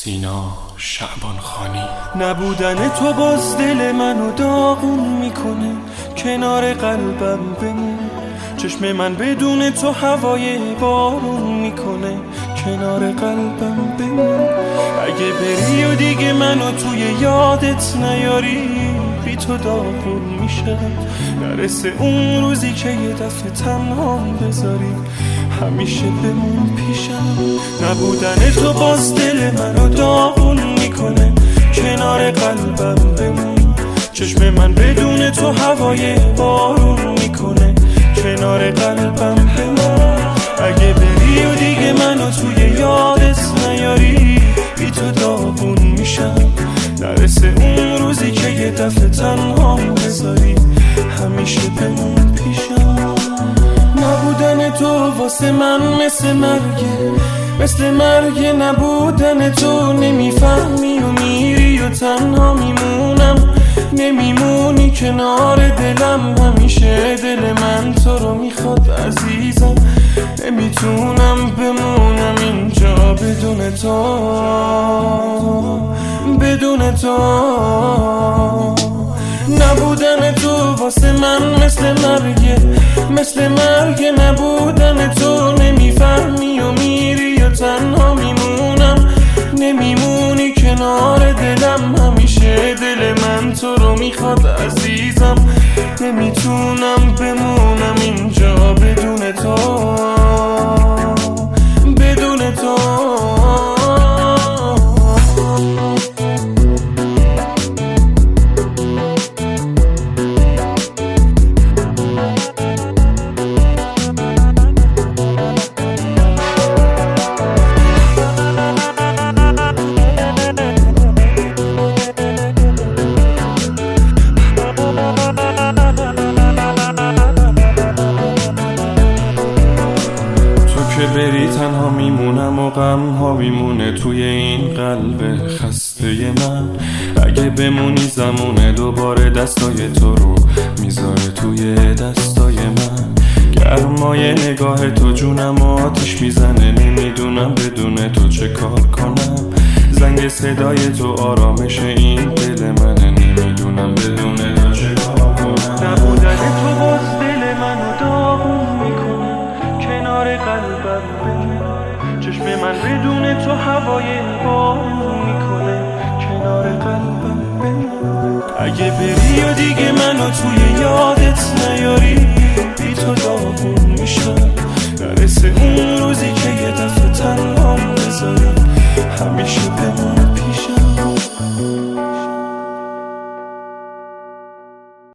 سینا شعبان خانی. نبودن تو باز دل منو داغون میکنه، کنار قلبم بمون. چشم من بدون تو هوای بارون میکنه، کنار قلبم بمون. اگه بری و دیگه منو توی یادت نیاری، بی تو داغون میشم. نرسه اون روزی که یه دفعه تنهام بذاری، همیشه بمون پیشم. نبودن تو باز دل منو داغون میکنه، کنار قلبم بمون. چشم من بدون تو هوای بارون میکنه، کنار قلبم بمون. اگه بری و دیگه منو توی یادت نیاری، بی تو داغون میشم. نرسه اون روزی که یه دفعه تنهام بذاری، همیشه بمون پیشم. نبودن تو واسه من مثل مرگه، مثل مرگ. نبودن تو نمیفهمی و میری و تنها میمونم. نمیمونی کنار دلم، همیشه دل من تو رو میخواد عزیزم. نمیتونم بمونم اینجا بدون تو، بدون تو. نبودن تو واسه من مثل مرگه، مثل مرگ. نبودن تو نمیفهمی و میری و تنها میمونم. نمیمونی کنار دلم، همیشه دل من تو رو میخواد عزیزم. نمیتونم بمونم اینجا بدون تو، بدون تو. که بری تنها میمونم و غم ها میمونه توی این قلب خسته من. اگه بمونی زمونه دوباره دستای تو رو میذاره توی دستای من. گرمای نگاه تو جونم و آتیش میزنه، نمیدونم بدون تو چه کار کنم. زنگ صدای تو آرامش این دل منه، نمیدونم بدون تو چه کار کنم. نبودن تو باز دل منو داغون میکنه، کنار قلبم بمون. چشم من بدون تو هوای بارون میکنه، کنار قلبم بمون. اگه بری و دیگه منو توی یادت نیاری، بی تو داغون میشم. نرسه اون روزی که یه دفعه